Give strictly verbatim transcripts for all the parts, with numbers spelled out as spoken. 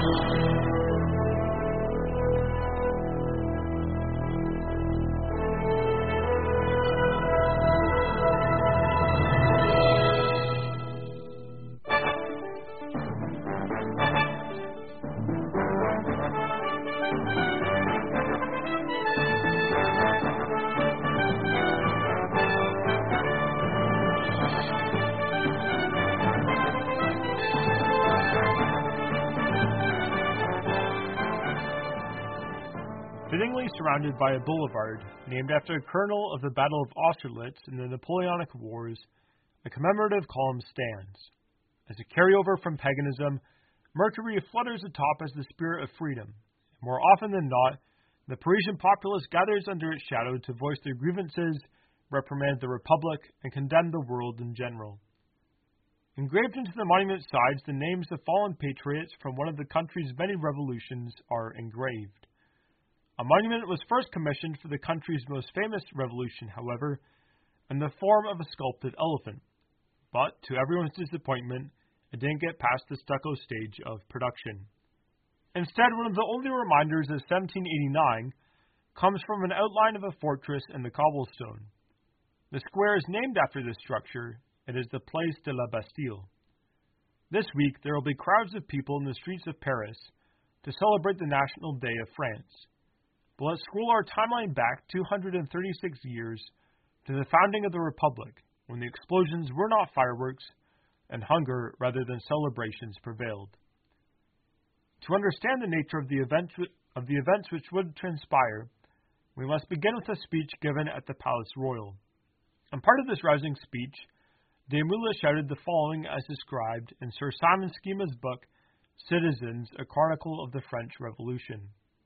Fittingly surrounded by a boulevard named after a colonel of the Battle of Austerlitz in the Napoleonic Wars, a commemorative column stands. As a carryover from paganism, Mercury flutters atop as the spirit of freedom. More often than not, the Parisian populace gathers under its shadow to voice their grievances, reprimand the Republic, and condemn the world in general. Engraved into the monument sides, the names of fallen patriots from one of the country's many revolutions are engraved. A monument was first commissioned for the country's most famous revolution, however, in the form of a sculpted elephant. But, to everyone's disappointment, it didn't get past the stucco stage of production. Instead, one of the only reminders of seventeen eighty-nine comes from an outline of a fortress in the cobblestone. The square is named after this structure. It is the Place de la Bastille. This week, there will be crowds of people in the streets of Paris to celebrate the National Day of France. But let's scroll our timeline back two hundred thirty-six years to the founding of the Republic, when the explosions were not fireworks and hunger rather than celebrations prevailed. To understand the nature of the events of the events which would transpire, we must begin with a speech given at the Palace Royal. In part of this rousing speech, Desmoulins shouted the following as described in Sir Simon Schema's book, Citizens, a Chronicle of the French Revolution.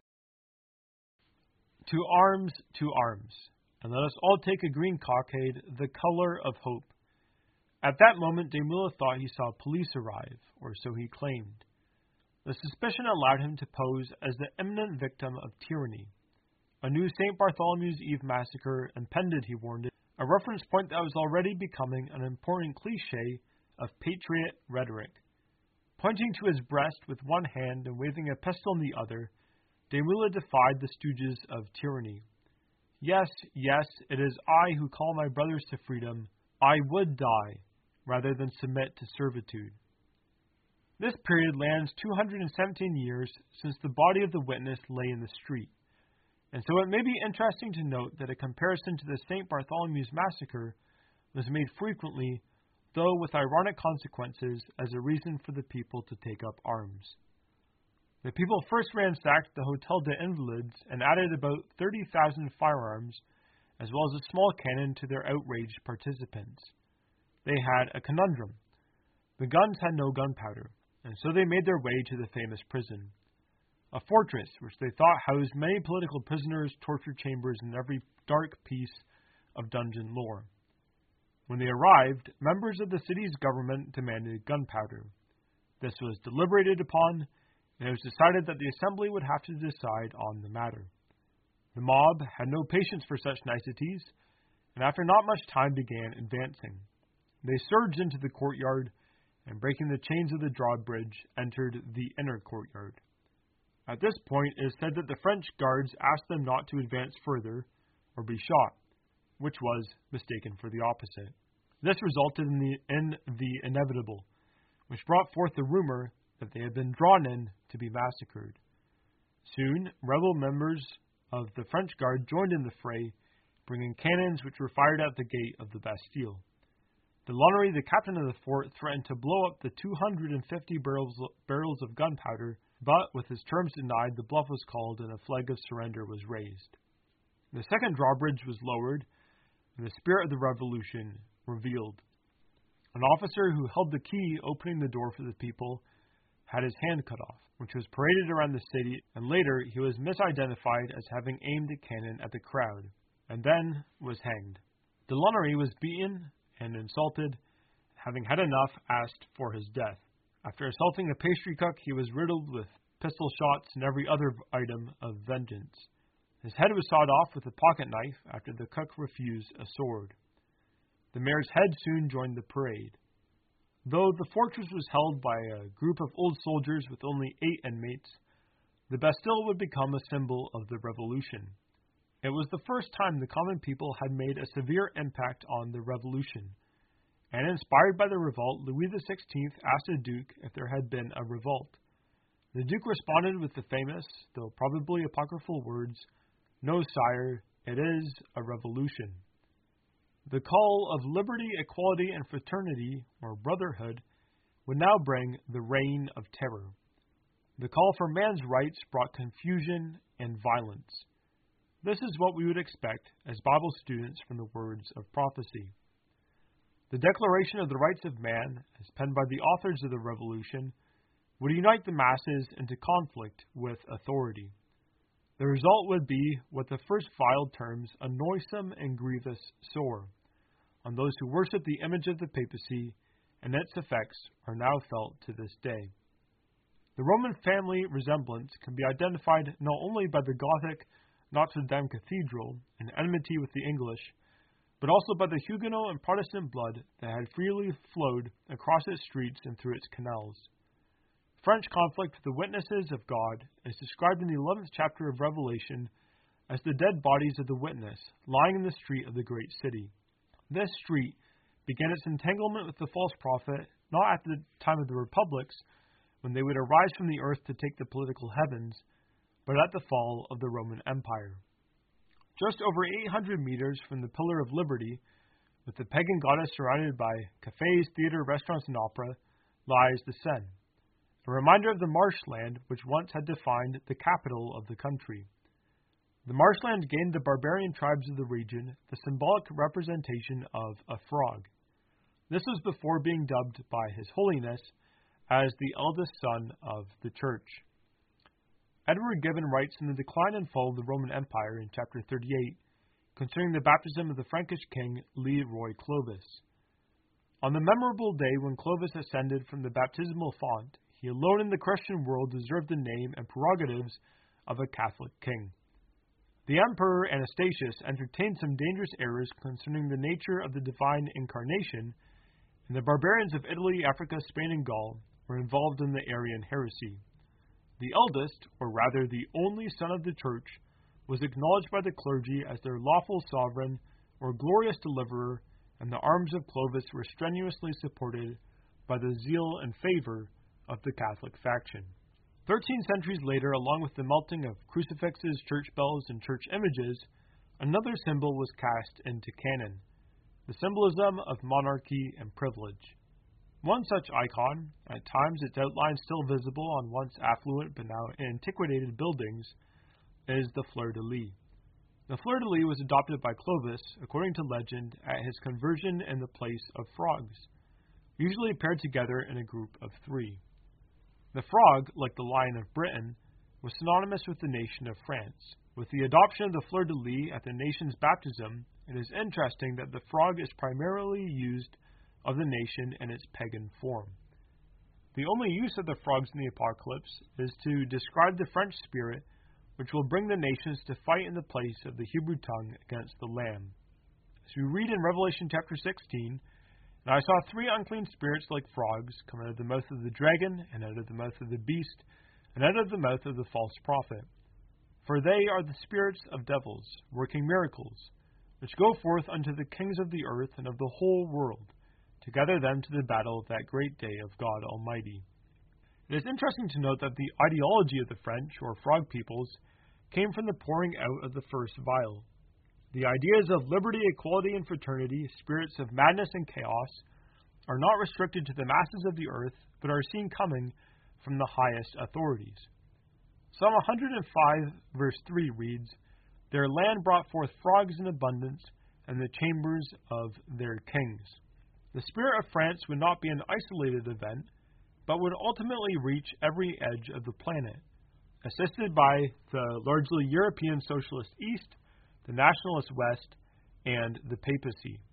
To arms, to arms, and let us all take a green cockade, the color of hope. At that moment, Desmoulins thought he saw police arrive, or so he claimed. The suspicion allowed him to pose as the imminent victim of tyranny. A new Saint Bartholomew's Eve massacre impended, he warned it, a reference point that was already becoming an important cliché of patriot rhetoric. Pointing to his breast with one hand and waving a pistol in the other, Desmoulins defied the stooges of tyranny. Yes, yes, it is I who call my brothers to freedom. I would die, rather than submit to servitude. This period lands two hundred seventeen years since the body of the witness lay in the street, and so it may be interesting to note that a comparison to the Saint Bartholomew's massacre was made frequently, though with ironic consequences, as a reason for the people to take up arms. The people first ransacked the Hotel des Invalides and added about thirty thousand firearms, as well as a small cannon, to their outraged participants. They had a conundrum. The guns had no gunpowder, and so they made their way to the famous prison. A fortress which they thought housed many political prisoners, torture chambers, and every dark piece of dungeon lore. When they arrived, members of the city's government demanded gunpowder. This was deliberated upon, and it was decided that the assembly would have to decide on the matter. The mob had no patience for such niceties, and after not much time began advancing. They surged into the courtyard, and breaking the chains of the drawbridge, entered the inner courtyard. At this point, it is said that the French guards asked them not to advance further, or be shot, which was mistaken for the opposite. This resulted in the, in the inevitable, which brought forth the rumor that they had been drawn in to be massacred. Soon, rebel members of the French Guard joined in the fray, bringing cannons which were fired at the gate of the Bastille. Delaunay, the captain of the fort, threatened to blow up the two hundred fifty barrels, barrels of gunpowder, but with his terms denied, the bluff was called and a flag of surrender was raised. The second drawbridge was lowered, and the spirit of the revolution revealed. An officer who held the key opening the door for the people had his hand cut off, which was paraded around the city, and later he was misidentified as having aimed a cannon at the crowd, and then was hanged. Delaunay was beaten and insulted, having had enough, asked for his death. After assaulting a pastry cook, he was riddled with pistol shots and every other item of vengeance. His head was sawed off with a pocket knife after the cook refused a sword. The mayor's head soon joined the parade. Though the fortress was held by a group of old soldiers with only eight inmates, the Bastille would become a symbol of the revolution. It was the first time the common people had made a severe impact on the revolution, and inspired by the revolt, Louis the sixteenth asked the Duke if there had been a revolt. The Duke responded with the famous, though probably apocryphal words, "No, sire, it is a revolution." The call of liberty, equality, and fraternity, or brotherhood, would now bring the reign of terror. The call for man's rights brought confusion and violence. This is what we would expect as Bible students from the words of prophecy. The Declaration of the Rights of Man, as penned by the authors of the Revolution, would unite the masses into conflict with authority. The result would be what the first file terms a noisome and grievous sore on those who worship the image of the papacy, and its effects are now felt to this day. The Roman family resemblance can be identified not only by the Gothic Notre Dame Cathedral and enmity with the English, but also by the Huguenot and Protestant blood that had freely flowed across its streets and through its canals. French conflict with the witnesses of God is described in the eleventh chapter of Revelation as the dead bodies of the witness lying in the street of the great city. This street began its entanglement with the false prophet not at the time of the republics, when they would arise from the earth to take the political heavens, but at the fall of the Roman Empire. Just over eight hundred meters from the Pillar of Liberty, with the pagan goddess surrounded by cafes, theater, restaurants, and opera, lies the Seine, a reminder of the marshland which once had defined the capital of the country. The marshland gained the barbarian tribes of the region the symbolic representation of a frog. This was before being dubbed by His Holiness as the eldest son of the Church. Edward Gibbon writes in The Decline and Fall of the Roman Empire in chapter thirty-eight concerning the baptism of the Frankish king Leroy Clovis. On the memorable day when Clovis ascended from the baptismal font, he alone in the Christian world deserved the name and prerogatives of a Catholic king. The Emperor Anastasius entertained some dangerous errors concerning the nature of the divine incarnation, and the barbarians of Italy, Africa, Spain, and Gaul were involved in the Arian heresy. The eldest, or rather the only son of the Church, was acknowledged by the clergy as their lawful sovereign or glorious deliverer, and the arms of Clovis were strenuously supported by the zeal and favor of the Catholic faction. Thirteen centuries later, along with the melting of crucifixes, church bells, and church images, another symbol was cast into canon, the symbolism of monarchy and privilege. One such icon, at times its outline still visible on once affluent but now antiquated buildings, is the fleur-de-lis. The fleur-de-lis was adopted by Clovis, according to legend, at his conversion in the place of frogs, usually paired together in a group of three. The frog, like the Lion of Britain, was synonymous with the nation of France. With the adoption of the fleur-de-lis at the nation's baptism, it is interesting that the frog is primarily used of the nation in its pagan form. The only use of the frogs in the apocalypse is to describe the French spirit, which will bring the nations to fight in the place of the Hebrew tongue against the Lamb. As we read in Revelation chapter sixteen, "And I saw three unclean spirits like frogs come out of the mouth of the dragon, and out of the mouth of the beast, and out of the mouth of the false prophet. For they are the spirits of devils, working miracles, which go forth unto the kings of the earth and of the whole world, to gather them to the battle of that great day of God Almighty." It is interesting to note that the ideology of the French, or frog peoples, came from the pouring out of the first vial. The ideas of liberty, equality, and fraternity, spirits of madness and chaos, are not restricted to the masses of the earth, but are seen coming from the highest authorities. Psalm one hundred five, verse three reads, "Their land brought forth frogs in abundance, and the chambers of their kings." The spirit of France would not be an isolated event, but would ultimately reach every edge of the planet, assisted by the largely European socialist East, the nationalist West, and the papacy.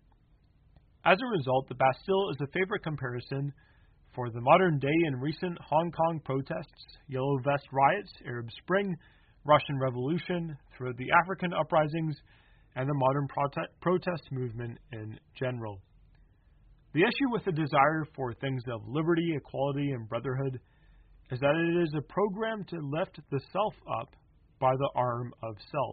As a result, the Bastille is a favorite comparison for the modern day and recent Hong Kong protests, Yellow Vest riots, Arab Spring, Russian Revolution, throughout the African uprisings, and the modern prote- protest movement in general. The issue with the desire for things of liberty, equality, and brotherhood is that it is a program to lift the self up by the arm of self.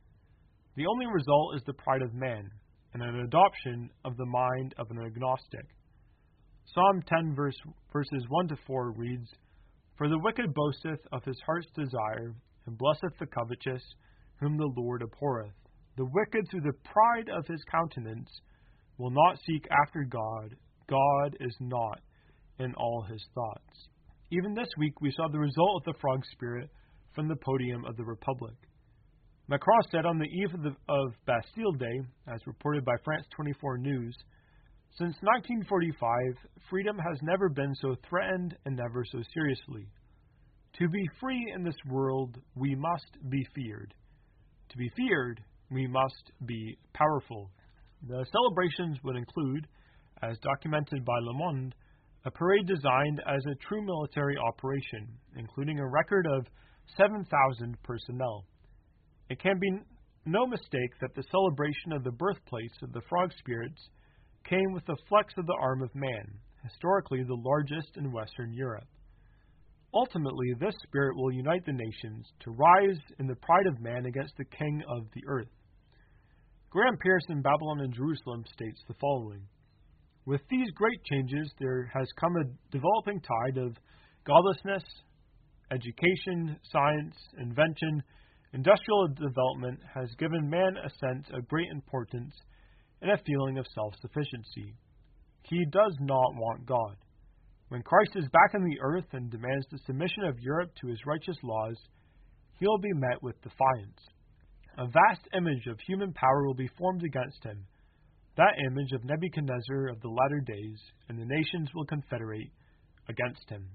The only result is the pride of man and an adoption of the mind of an agnostic. Psalm ten verse, verses one to four reads, "For the wicked boasteth of his heart's desire, and blesseth the covetous, whom the Lord abhorreth. The wicked through the pride of his countenance will not seek after God. God is not in all his thoughts." Even this week we saw the result of the frog spirit from the podium of the Republic. Macron said on the eve of, the, of Bastille Day, as reported by France twenty-four News, "Since nineteen forty-five, freedom has never been so threatened and never so seriously. To be free in this world, we must be feared. To be feared, we must be powerful." The celebrations would include, as documented by Le Monde, a parade designed as a true military operation, including a record of seven thousand personnel. It can be no mistake that the celebration of the birthplace of the frog spirits came with the flex of the arm of man, historically the largest in Western Europe. Ultimately, this spirit will unite the nations to rise in the pride of man against the king of the earth. Graham Pierce in Babylon and Jerusalem states the following: "With these great changes, there has come a developing tide of godlessness. Education, science, invention, industrial development has given man a sense of great importance and a feeling of self-sufficiency. He does not want God. When Christ is back on the earth and demands the submission of Europe to his righteous laws, he will be met with defiance. A vast image of human power will be formed against him, that image of Nebuchadnezzar of the latter days, and the nations will confederate against him."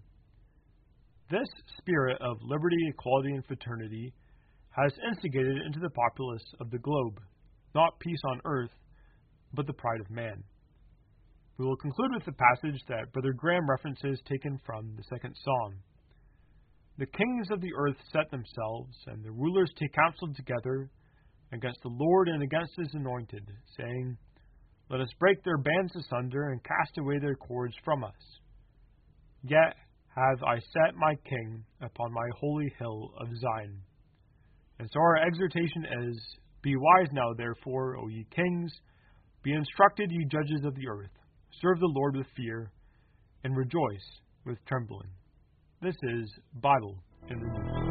This spirit of liberty, equality, and fraternity has instigated into the populace of the globe not peace on earth, but the pride of man. We will conclude with the passage that Brother Graham references taken from the second Psalm. "The kings of the earth set themselves, and the rulers take counsel together against the Lord and against his anointed, saying, Let us break their bands asunder and cast away their cords from us. Yet have I set my king upon my holy hill of Zion." And so our exhortation is, "Be wise now, therefore, O ye kings, be instructed, ye judges of the earth. Serve the Lord with fear, and rejoice with trembling." This is Bible in the News.